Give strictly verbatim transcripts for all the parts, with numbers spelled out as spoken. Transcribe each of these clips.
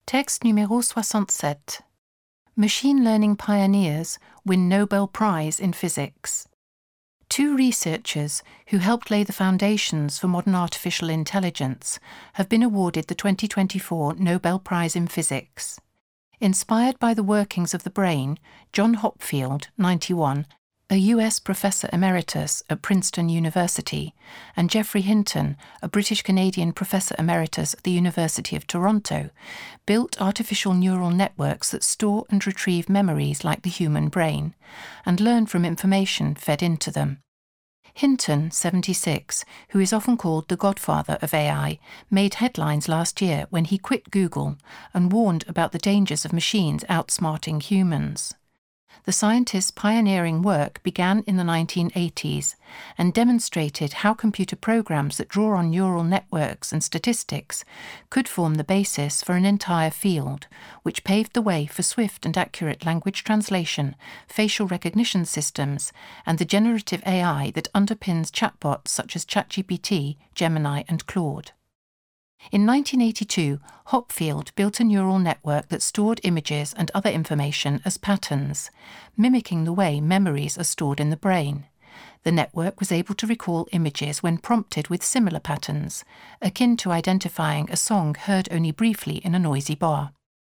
Texte numéro soixante-sept. Machine learning pioneers win Nobel Prize in Physics. Two researchers who helped lay the foundations for modern artificial intelligence have been awarded the twenty twenty-four Nobel Prize in Physics. Inspired by the workings of the brain, John Hopfield, ninety-one, a U S professor emeritus at Princeton University, and Geoffrey Hinton, a British-Canadian professor emeritus at the University of Toronto, built artificial neural networks that store and retrieve memories like the human brain, and learn from information fed into them. Hinton, seventy-six, who is often called the godfather of A I, made headlines last year when he quit Google and warned about the dangers of machines outsmarting humans. The scientist's pioneering work began in the nineteen eighties and demonstrated how computer programs that draw on neural networks and statistics could form the basis for an entire field, which paved the way for swift and accurate language translation, facial recognition systems, and the generative A I that underpins chatbots such as ChatGPT, Gemini, and Claude. In nineteen eighty-two, Hopfield built a neural network that stored images and other information as patterns, mimicking the way memories are stored in the brain. The network was able to recall images when prompted with similar patterns, akin to identifying a song heard only briefly in a noisy bar.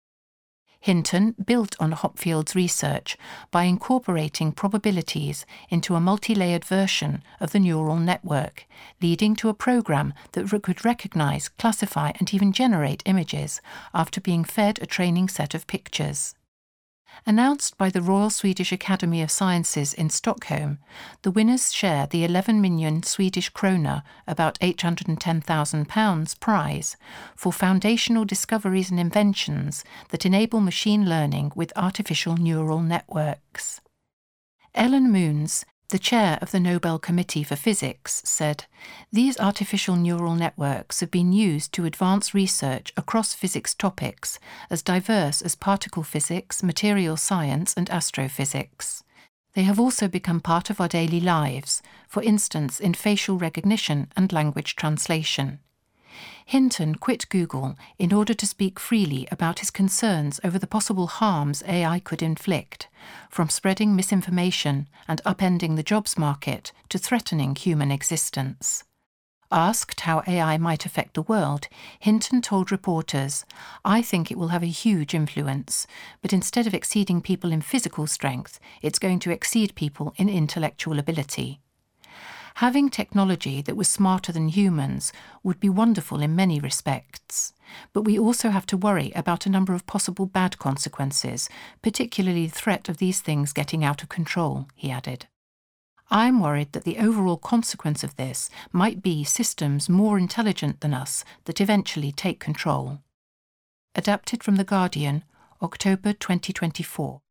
Hinton built on Hopfield's research by incorporating probabilities into a multi-layered version of the neural network, leading to a program that could recognize, classify, and even generate images after being fed a training set of pictures. Announced by the Royal Swedish Academy of Sciences in Stockholm, the winners share the eleven million Swedish krona, about eight hundred ten thousand pounds, prize for foundational discoveries and inventions that enable machine learning with artificial neural networks. Ellen Moons, the chair of the Nobel Committee for Physics, said, "These artificial neural networks have been used to advance research across physics topics as diverse as particle physics, material science, and astrophysics. They have also become part of our daily lives, for instance in facial recognition and language translation." Hinton quit Google in order to speak freely about his concerns over the possible harms A I could inflict, from spreading misinformation and upending the jobs market to threatening human existence. Asked how A I might affect the world, Hinton told reporters, "I think it will have a huge influence, but instead of exceeding people in physical strength, it's going to exceed people in intellectual ability." Having technology that was smarter than humans would be wonderful in many respects, but we also have to worry about a number of possible bad consequences, particularly the threat of these things getting out of control, he added. "I'm worried that the overall consequence of this might be systems more intelligent than us that eventually take control." Adapted from The Guardian, October twenty twenty-four.